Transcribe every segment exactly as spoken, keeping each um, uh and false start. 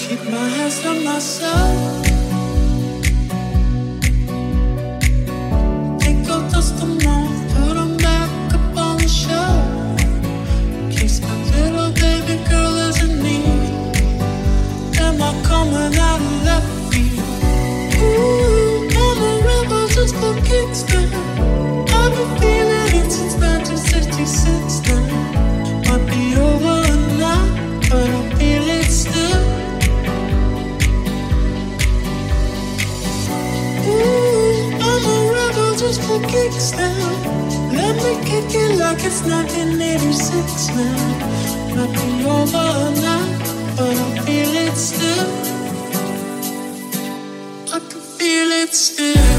Keep my hands to myself. Take your dust them off, put them back up on the shelf. Case my little baby girl is in need. Am I coming out of left field? Ooh, I'm a rebel just for kicks now. I've been feeling it since nineteen sixty-six now. Might be over now, but I feel it still. Ooh, I'm a rebel just for kicks now. Let me kick it like it's nineteen eighty-six now. Might be over now, but I feel it still. I can feel it still.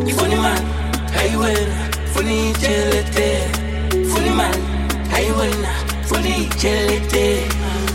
You funny man, how you win? Funny gelete. Funny man, how you win? Funny gelete.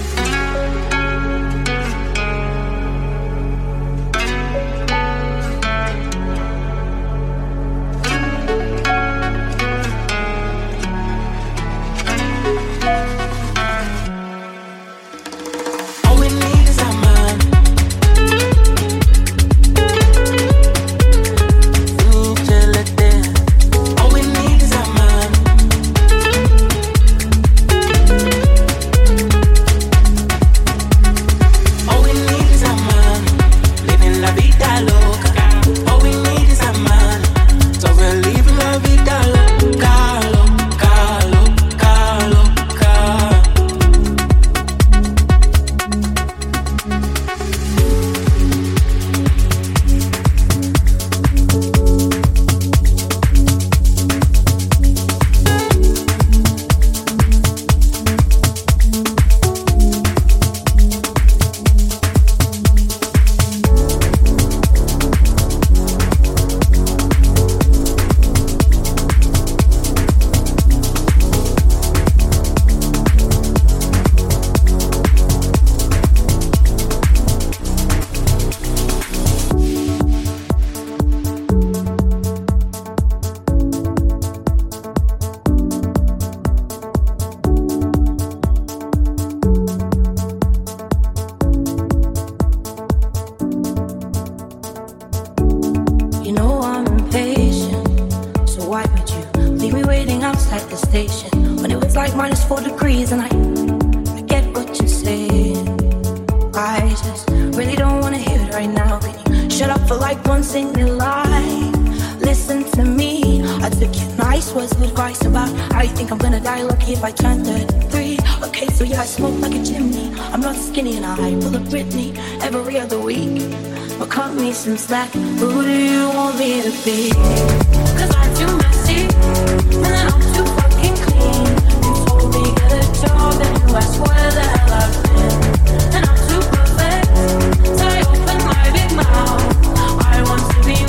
Some slack, who do you want me to be? Cause I'm too messy, and then I'm too fucking clean. You told me get a job, and you asked where the hell I've been. And I'm too perfect, so I open my big mouth. I want to be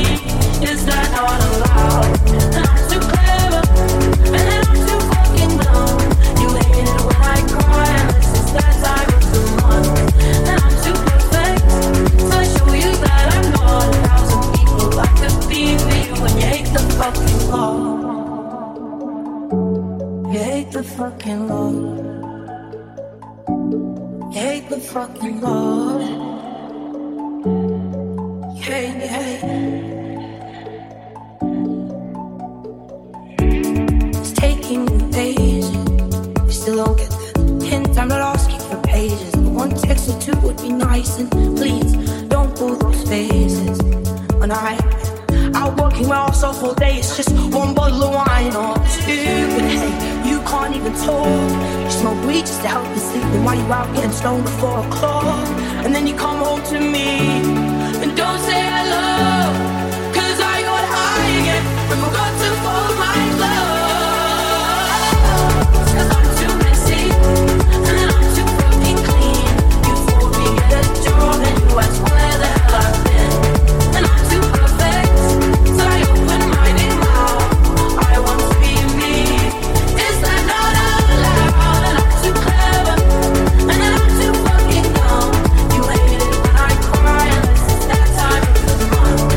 me, is that not allowed? And I'm too clever, and then I'm too fucking dumb. You hate it when I cry, unless it's that time of the month. And I'm too perfect, so I show you that I'm not a thousand people I could be for you when you hate the fucking law. You hate the fucking law. You hate the fucking law. You hate, you hate. It's taking you pages. You still don't get the hint. I'm not asking for pages. But one text or two would be nice. And please don't pull those faces. When I out working my ass off all day, it's just one bottle of wine or two. But hey, you can't even talk. You smoke weed just to help you sleep. Then why you out getting stoned at four o'clock? And then you come home to me and don't say hello. Cause I got high again and forgot to fold my clothes. Cause I'm too messy and then I'm too fucking clean. You told me get a job and you asked where the hell I've been. And I'm too perfect, so I open my big mouth. I want to be me, is that not allowed? And I'm too clever, and then I'm too fucking dumb. You hate it when I cry, unless it's that time of the month.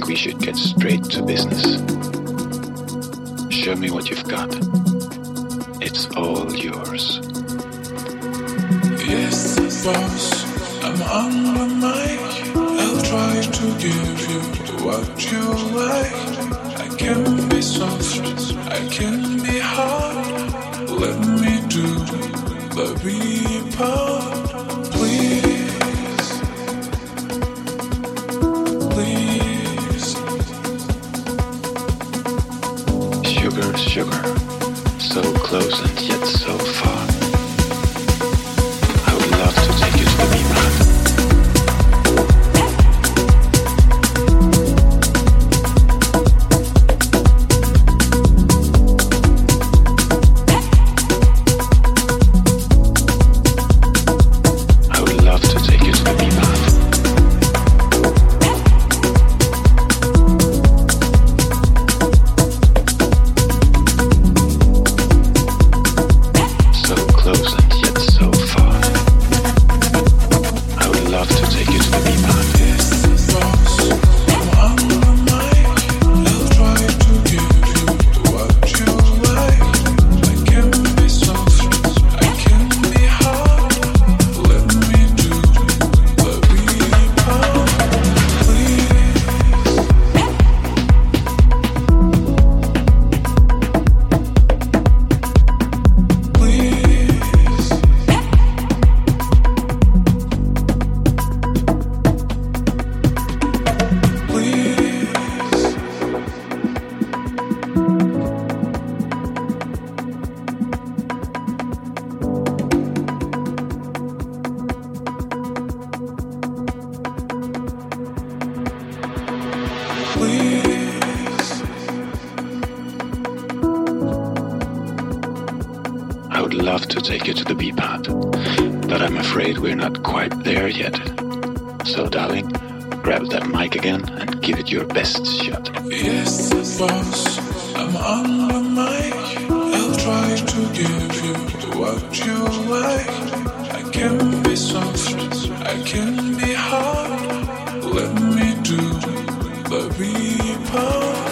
we should get straight to business. Show me what you've got. It's all yours. Yes, boss, I'm on the mic. I'll try to give you what you like. I can be soft, I can be hard. Let me do the B part, please, please. Sugar, sugar, so close and yet so far. I would love to take you to the B-Mat. To take you to the B-Pad, but I'm afraid we're not quite there yet. So, darling, grab that mic again and give it your best shot. Yes, boss, I'm on the mic. I'll try to give you what you like. I can be soft, I can be hard. Let me do the B-part.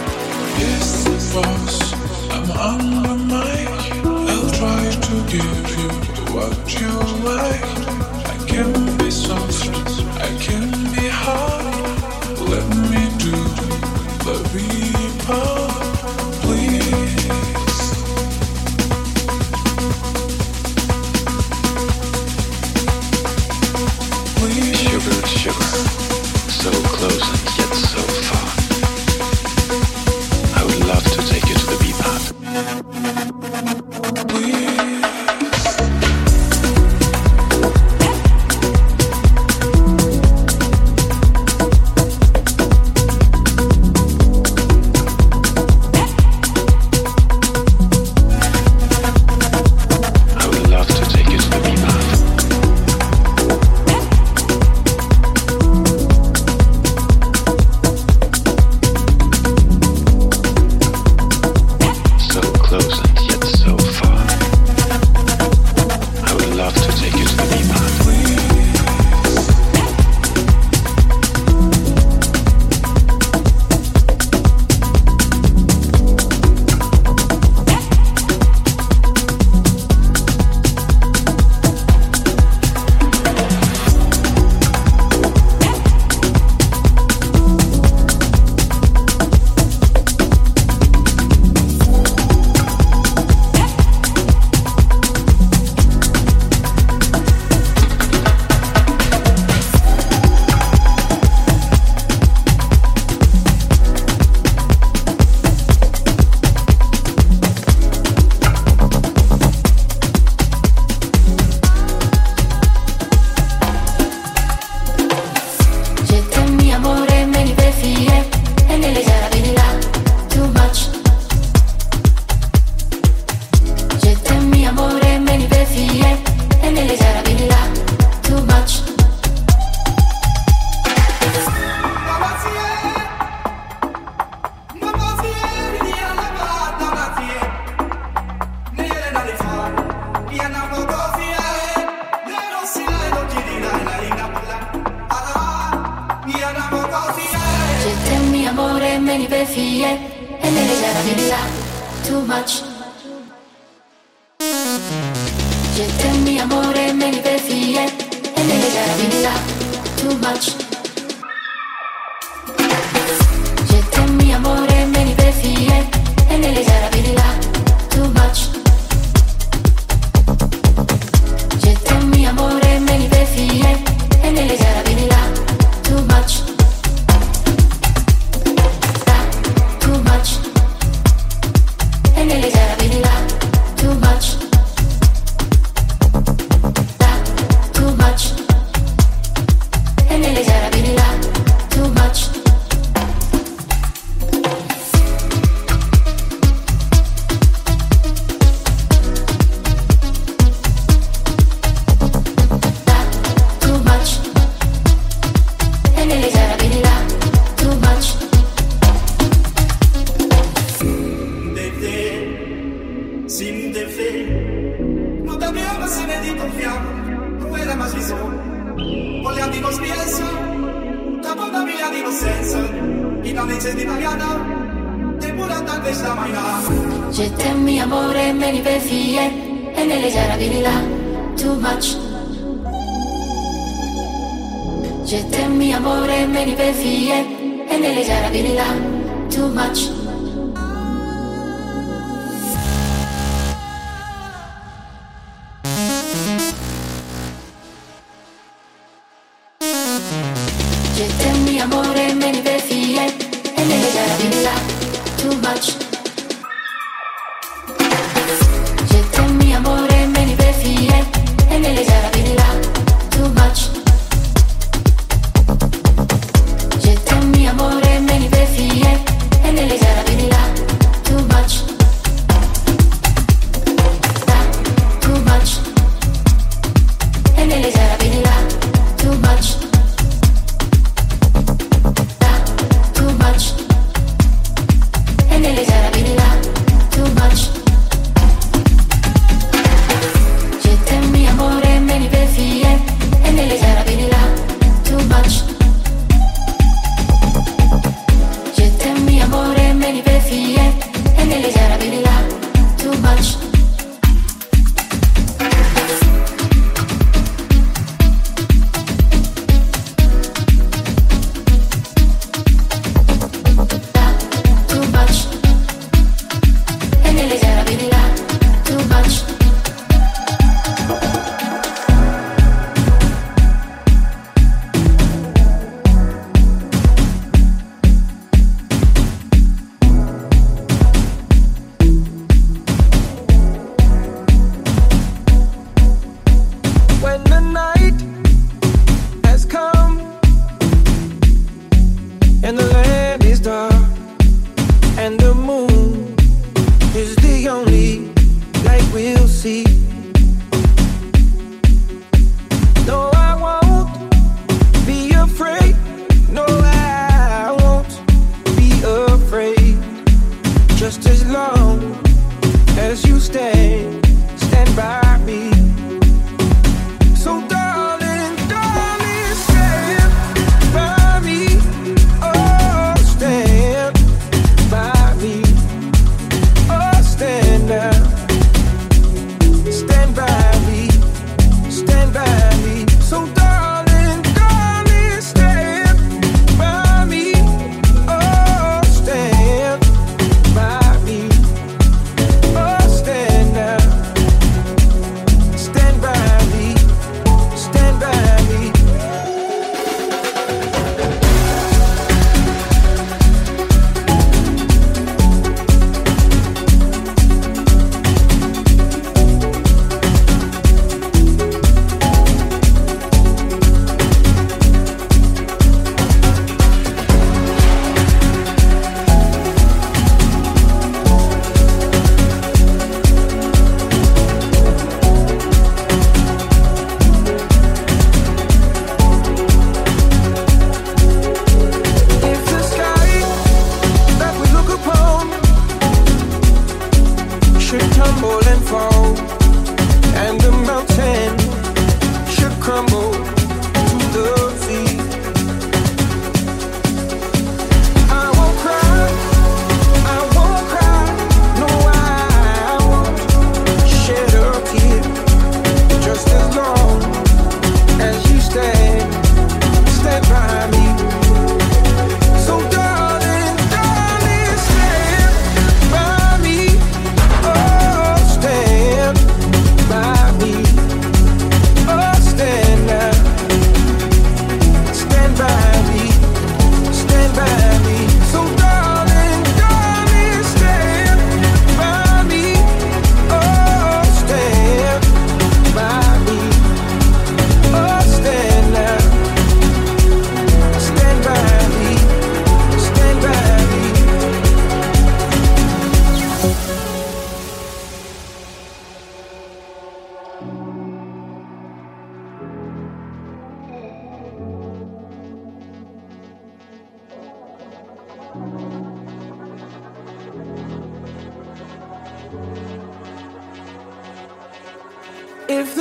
Yes, boss, I'm on the mic. I'll try to give you what you like. I can be soft, I can be hard. Let me do the B-part, please. Please. Sugar, sugar, so close and yet so far. I would love to take you to the B-Pad. Please. fie e me le già too much. Je t'aime mi amore me li fie e me le già too much. Je t'aime mi amore me li fie e me le già too much. Je t'aime mi amore me li fie e me le già too much. Too much. E me le già too much. Too much. E me le già too much. Je t'aime mi amore me li fie e me le già too much. Je t'aime mi amore me li fie e me le già too much. Je t'aime mi amore me li fie e me le già too much. Je t'aime mi amore me li fie e me le già too much. Je t'aime mi amore me li fie e me le già too much. Too much. E me le già too much. Too much. E me le già too much. Je t'aime mi amore me li fie e me le già too much. Je t'aime mi amore me li fie e me le già too much. Too much. E me le già too much. When the night has come and the land is dark and the moon is the only light we'll see. No, I won't be afraid. No, I won't be afraid. Just as long as you stand, stand by me. So darling, darling, stand by me. Oh, stand by me. Oh, stand now. Stand by me. Stand by me. So darling, darling, stand by me. Oh, stand by me. Oh, stand now.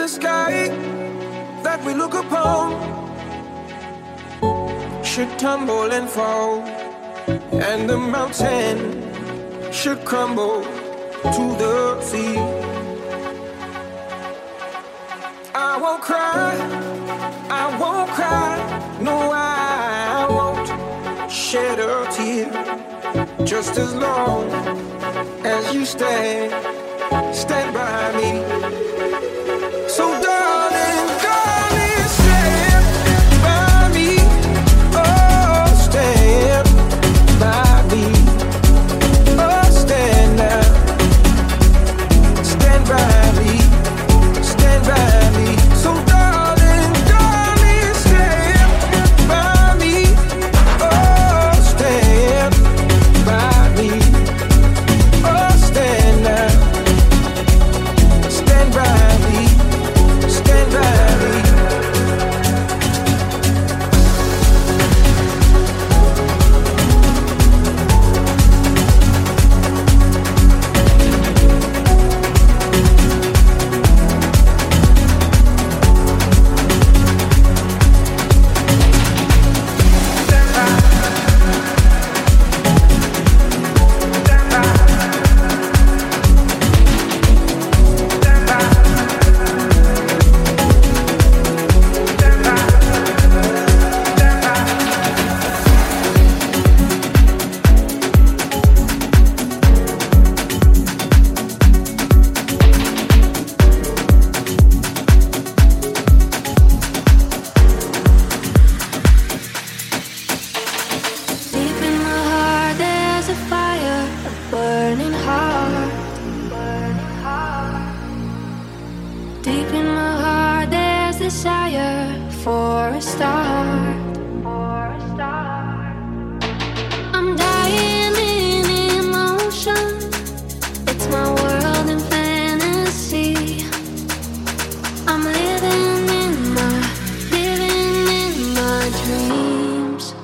the sky that we look upon should tumble and fall, and the mountain should crumble to the sea. I won't cry, I won't cry, no, I won't shed a tear, just as long as you stand, stand by me. So darling, darling, stand by me, oh, stand by me, oh, stand now, stand by me, stand by me. So darling, darling, stand by me, oh, stand by me, oh, stand now, stand by me, stand by me. Deep in my heart, there's a fire, a burning heart. Deep in my heart, there's desire for a start. I'm dying in emotion. It's my world in fantasy. I'm living in my, living in my dreams.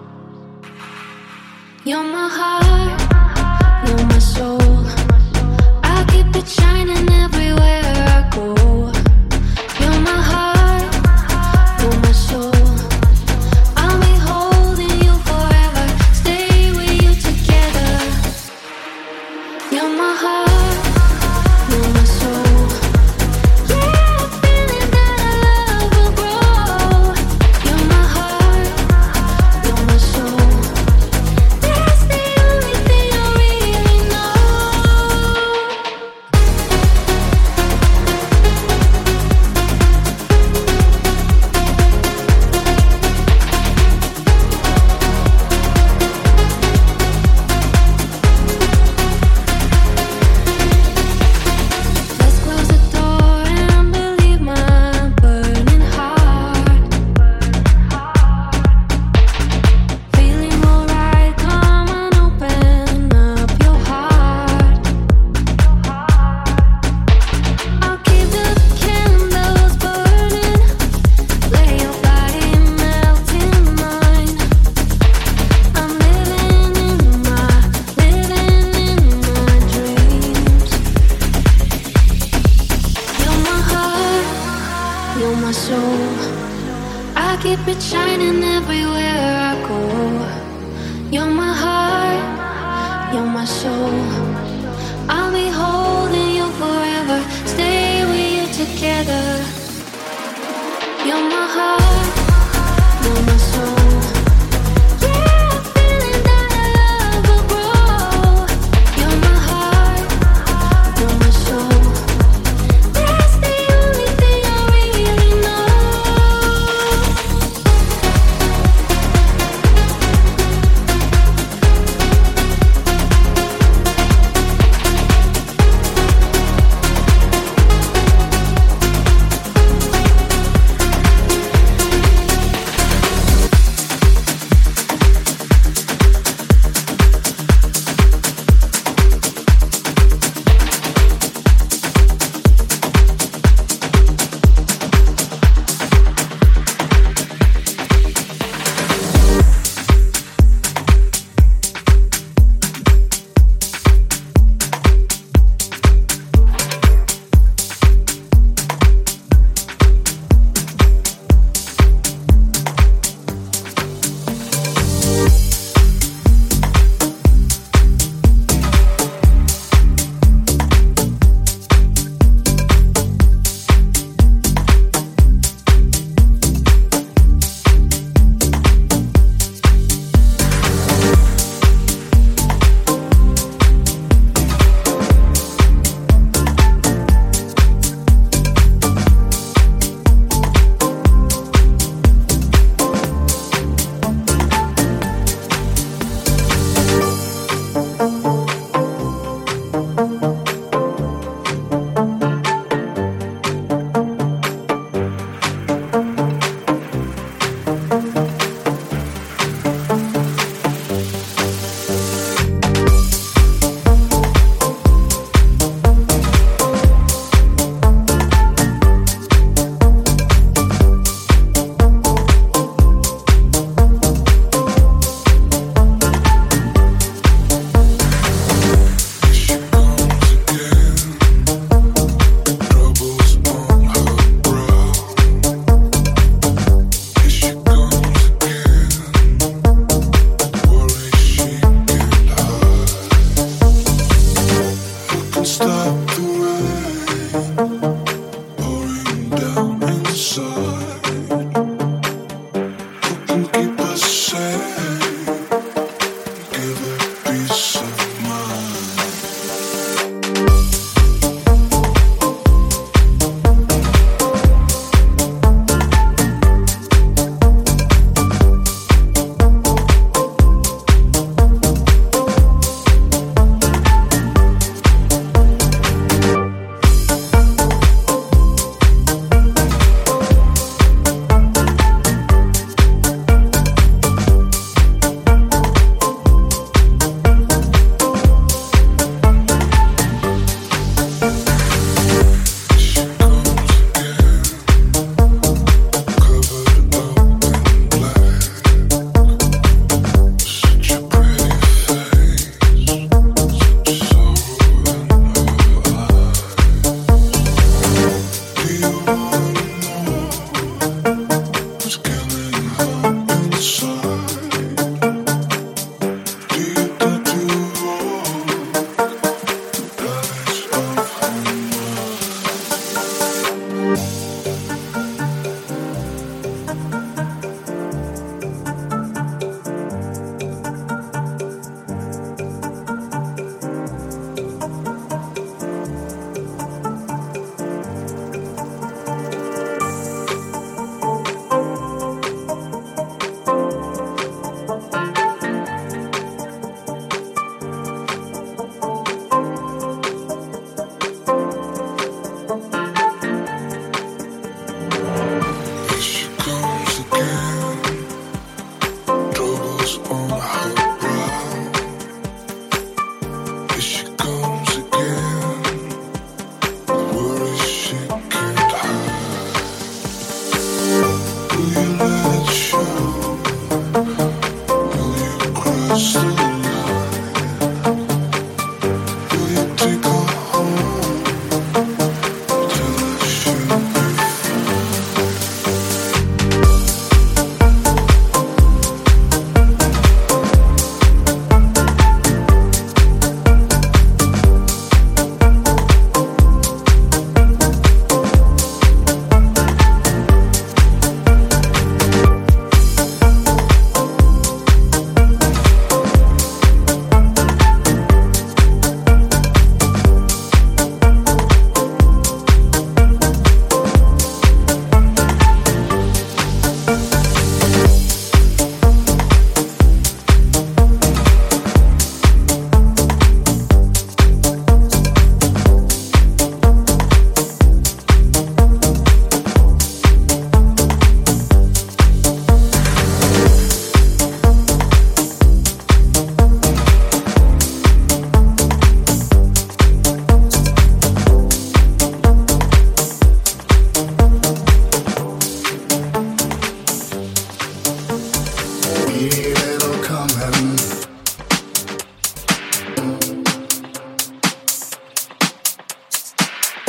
You're my heart, you're my soul. I keep it shining everywhere I go. You're my heart, you're my soul. I'll be holding you forever, stay with you together. You're my heart, you're my soul. Yeah, I'm feeling that our love will grow. You're my heart, you're my soul. That's the only thing I really know. Let's close the door and believe my burning heart. Feeling alright, come on, open up your heart. I'll keep the candles burning, lay your body melting mine. I'm living in my, living in my dreams. You're my heart, you're my soul. I keep it shining everywhere I go. You're my heart, you're my soul. I'll be holding you forever, stay with you together. You're my heart, you're my soul. Yeah, I'm feeling that our love will grow. You're my heart, you're my soul. That's the only thing I really know.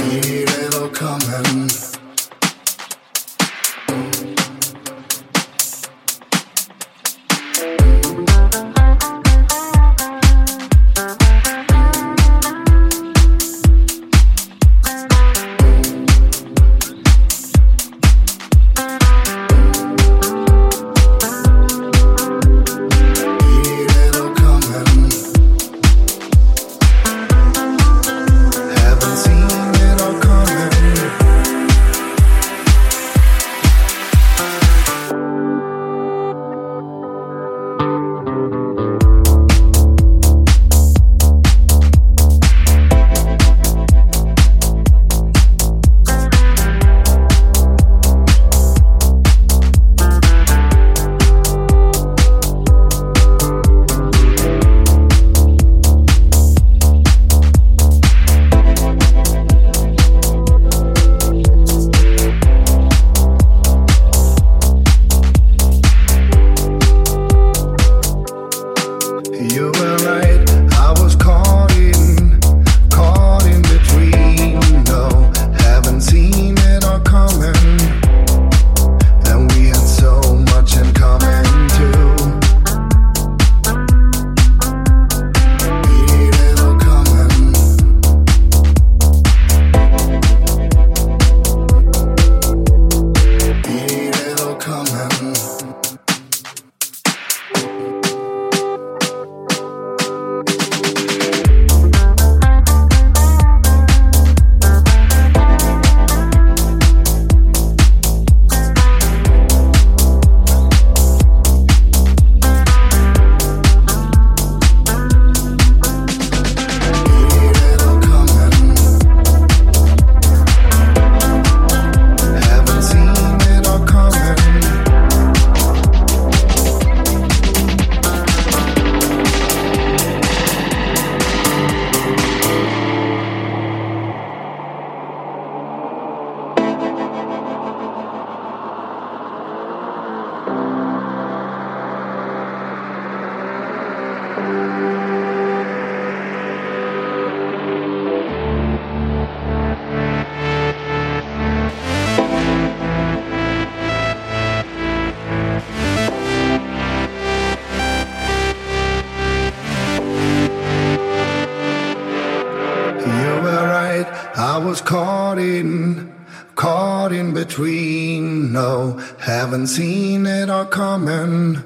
was caught in, caught in between. No, haven't seen it all coming.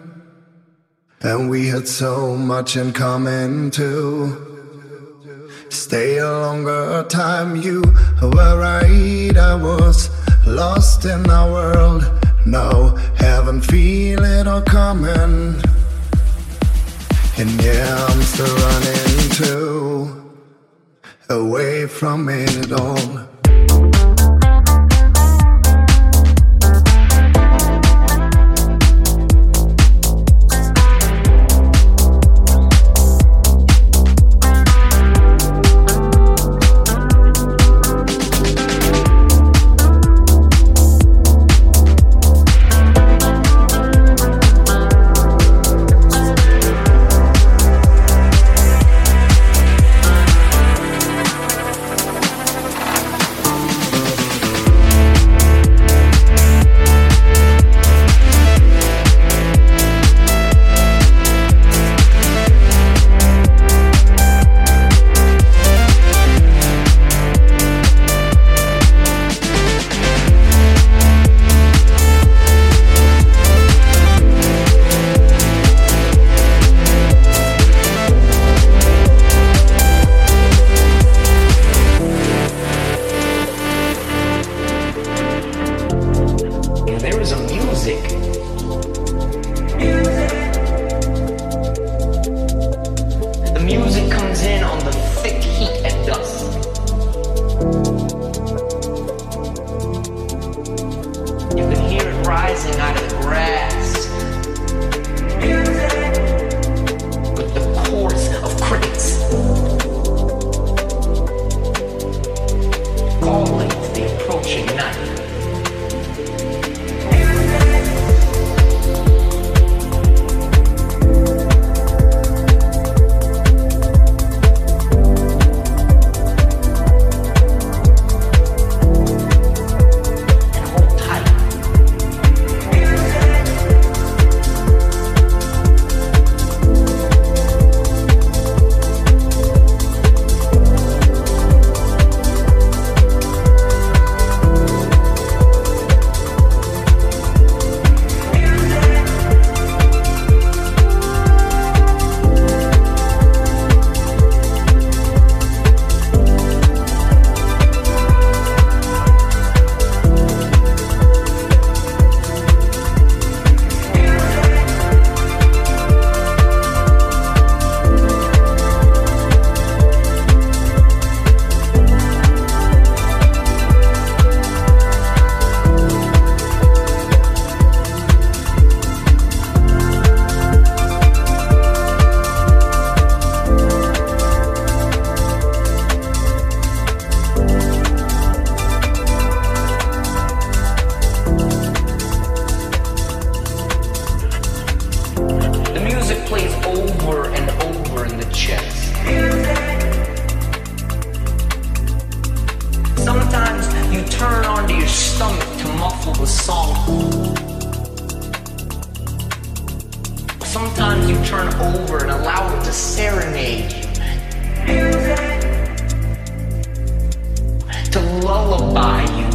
And we had so much in common too. Stay a longer time, you were right. I was lost in our world. No, haven't feel it all coming. And yeah, I'm still running too, away from it all. off of a song. Sometimes you turn over and allow it to serenade you, to lullaby you.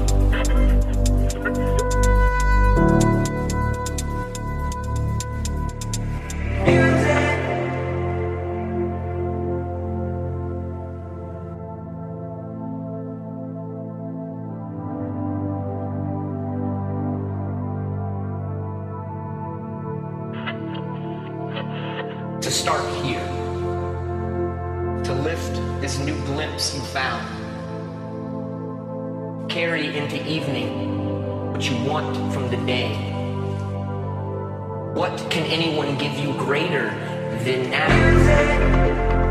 To start here, to lift this new glimpse you found, carry into evening what you want from the day. What can anyone give you greater than now?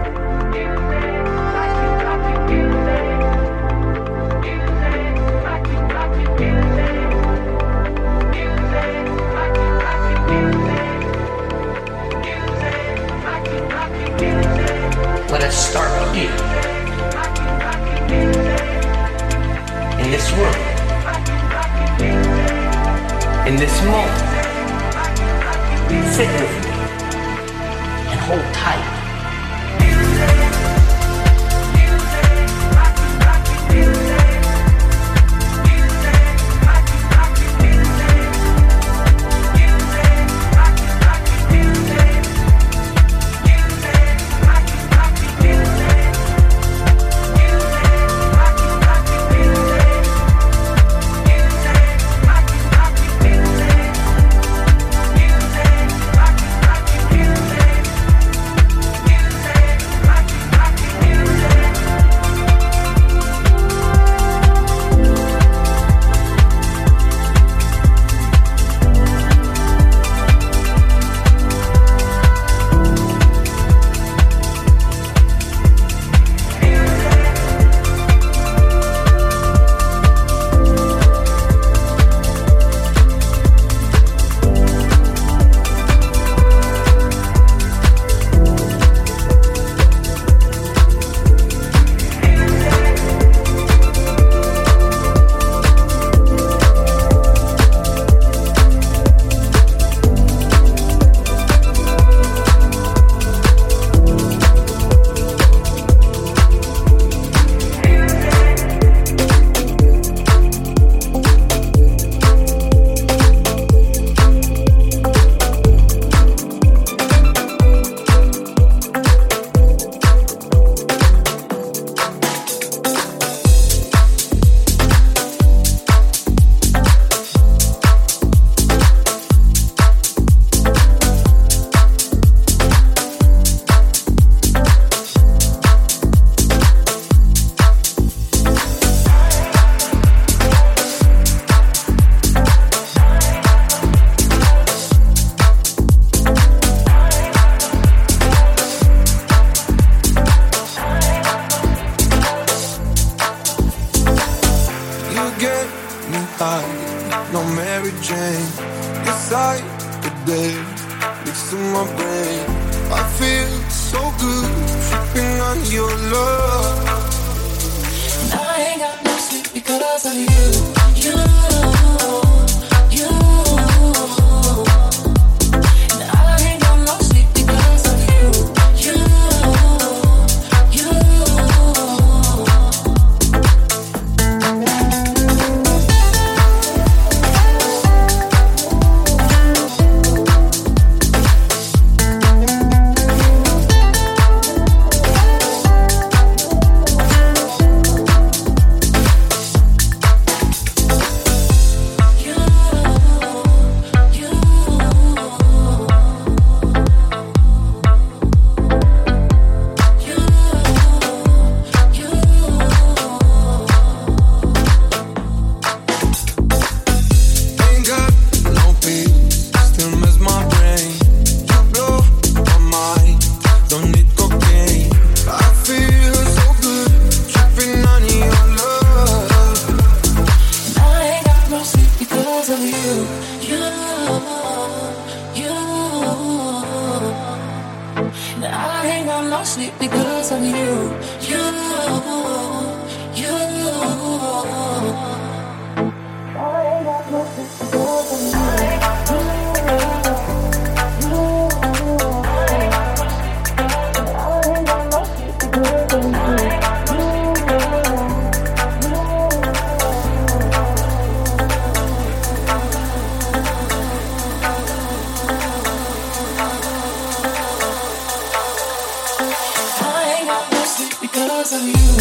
Let us start here, in this room, in this moment. Sit with me and hold tight.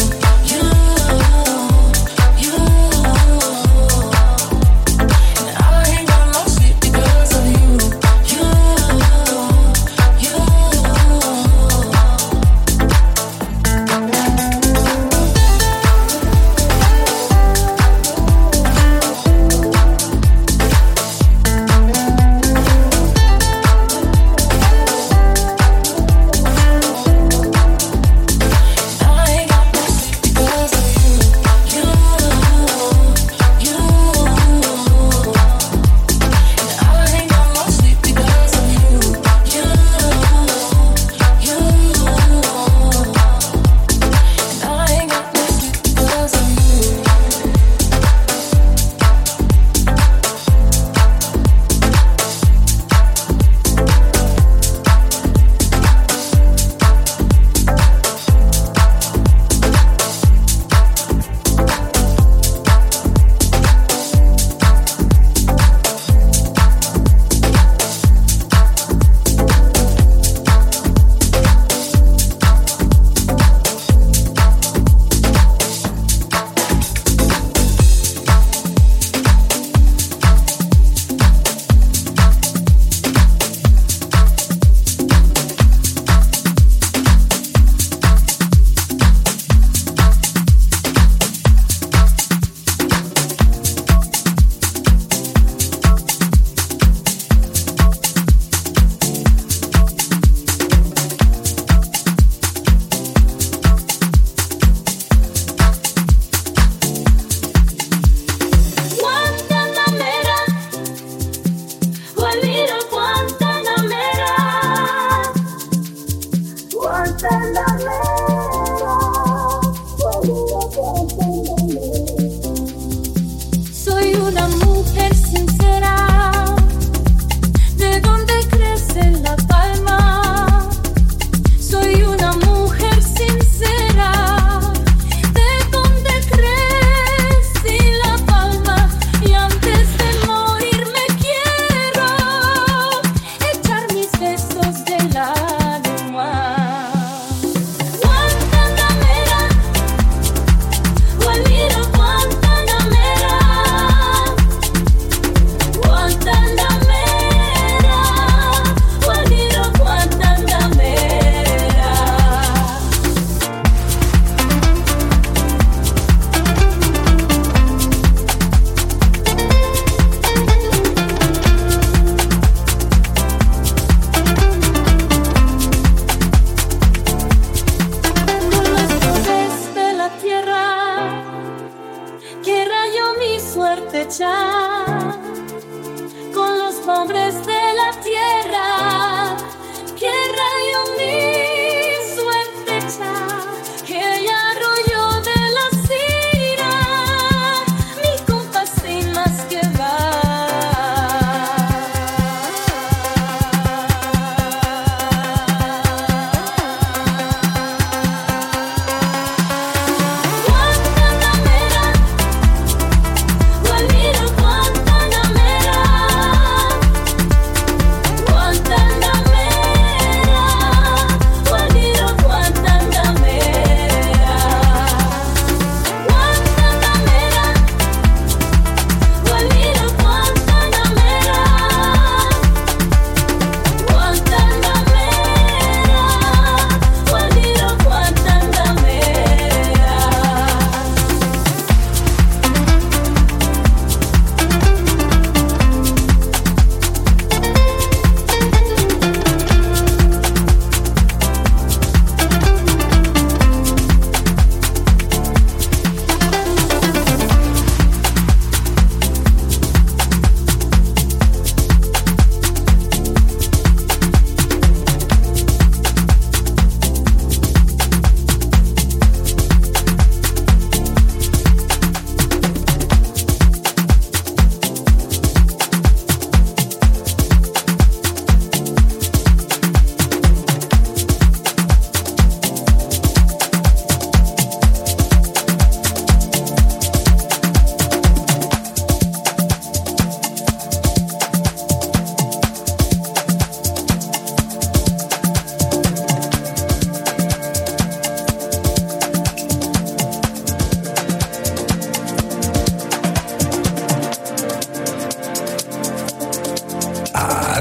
Guantanamera,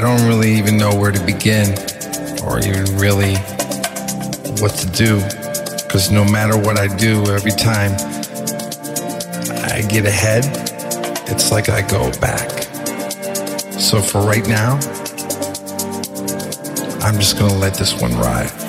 don't really even know where to begin or even really what to do. Because no matter what I do, every time I get ahead, it's like I go back. So for right now, I'm just gonna let this one ride.